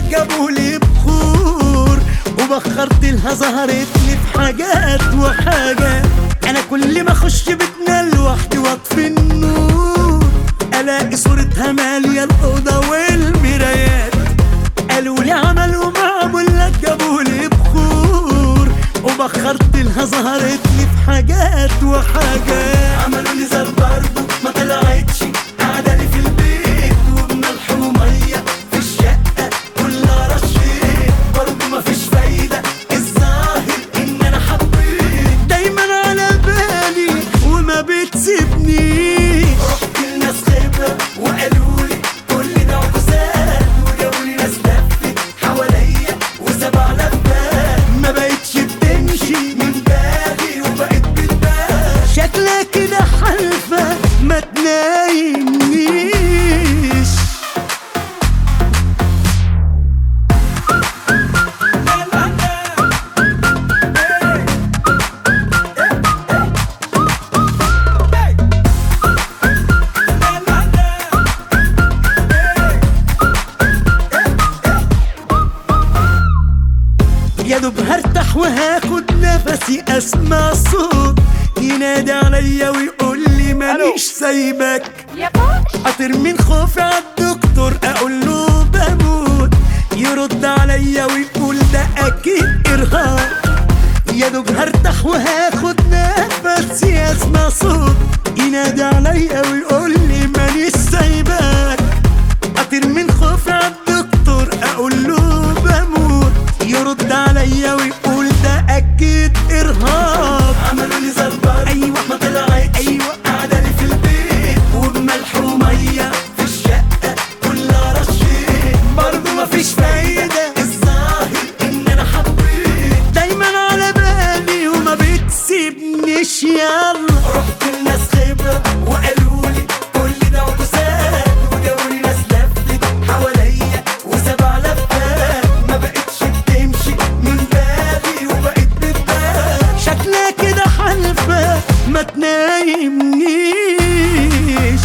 جابولي بخور وبخرت لها ظهرت لي في حاجات وحاجات. انا كل ما اخش بيتنا لوحدي واطفي النور الاقي صورتها ماليه الاوضه والمرايات. قالوا لي عملوا معمول لك جابولي بخور وبخرت لها ظهرت لي في حاجات وحاجات. عملوا لي زر برضه ما طلعتش قاعده لي في البيت وبملح وميه في الشقه كلها رشيت برضه ما فيش فايده. الظاهر ان انا حبيت دايما على بالي وما بتسيبنيش. رحت لناس خبره وقالوا لي كل ده عكوسات وجابوا لي ناس لفت حواليا وسبع لفات. ما بقتش بتمشي من بالي وبقت بتبان. شكلها كده حلفه ما تنايمنيش. يا دوب هرتاح وهاخد نفسي اسمع صوت ينادي عليا ويقول لي مانيش سايبك. اطير من خوفي عالدكتور اقول له بموت يرد عليا ويقول ده اكيد ارهاق. يا دوب هرتاح وهاخد نفسي اسمع صوت ينادي عليا ويقول لي مانيش سايبك. اطير من خوفي عالدكتور اقول له بموت يرد عليا ويقول ده اكيد ارهاق. عملوا لي زربار ايوه ما طلعتش ايوه قاعده لي في البيت وبملح وميه في الشقه كلها رشيت برضه ما فيش فايده. الظاهر ان انا حبيت دايما على بالي وما بتسيبنيش. يلا رحت لناس خبره وقالوا لي كل ده عكوسات وجابوا لي ناس لفت حواليا وسبع لفات. ما بقتش بتمشي من بالي وبقت بتبان. شكلها كده حلفه ما تنايمنيش.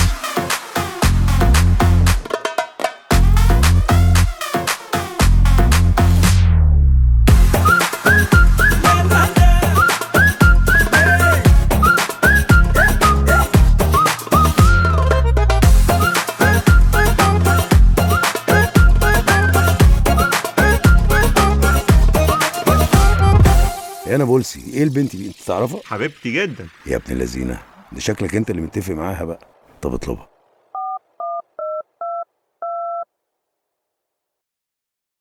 انا بولسي ايه البنت دي انت تعرفها؟ حبيبتي جدا يا ابن اللذينه، ده شكلك انت اللي متفق معاها بقى. طب اطلبها.